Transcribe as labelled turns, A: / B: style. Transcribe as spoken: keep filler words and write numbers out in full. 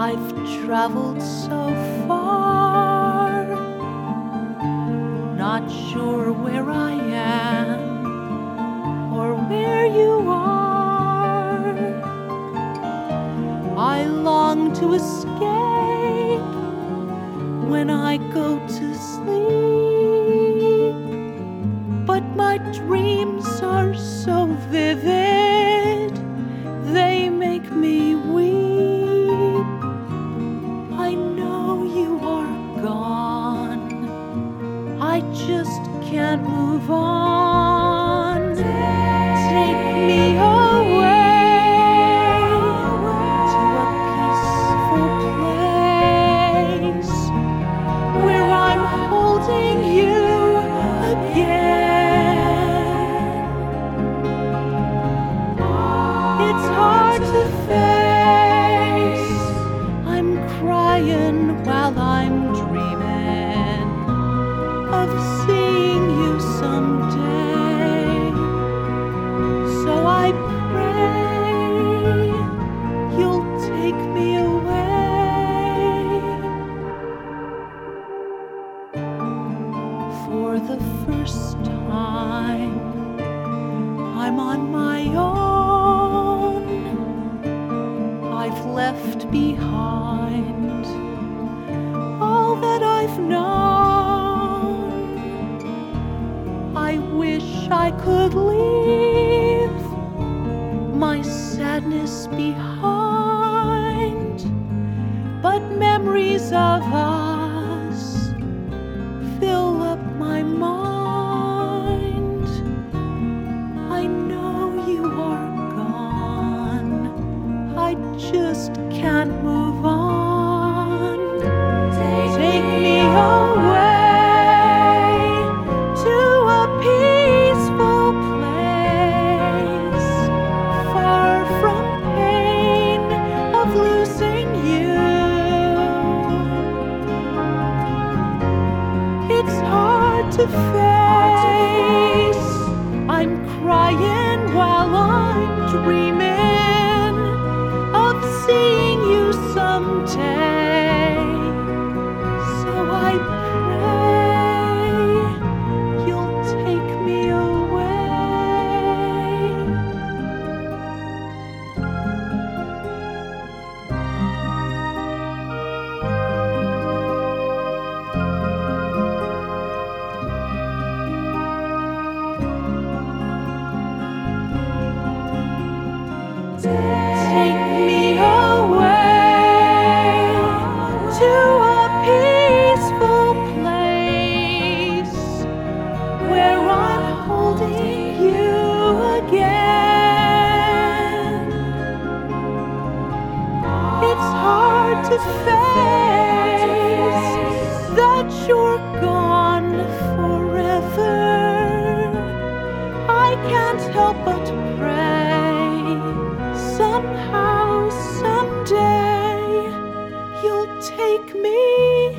A: I've traveled so far, not sure where I am or where you are. I long to escape when I go to sleep, but my dreams are so vivid, they make me weep. I know you are gone, I just can't move on. Take me away to a peaceful place where I'm holding you again. It's hard to face, I'm crying while I'm dreaming of seeing you someday. So I pray you'll take me away. For the first time, I'm on my own. I've left behind all that I've known. I wish I could leave my sadness behind, but memories of us fill up my mind. I know you are gone, I just can't move on. Take me away to a peaceful place, far from pain of losing you. It's hard to face, I'm crying while I'm dreaming of seeing you someday. So I pray you'll take me away. Take me away to a peaceful place where I'm holding you again. It's hard to face that you're gone forever. I can't help but pray somehow, someday, you'll take me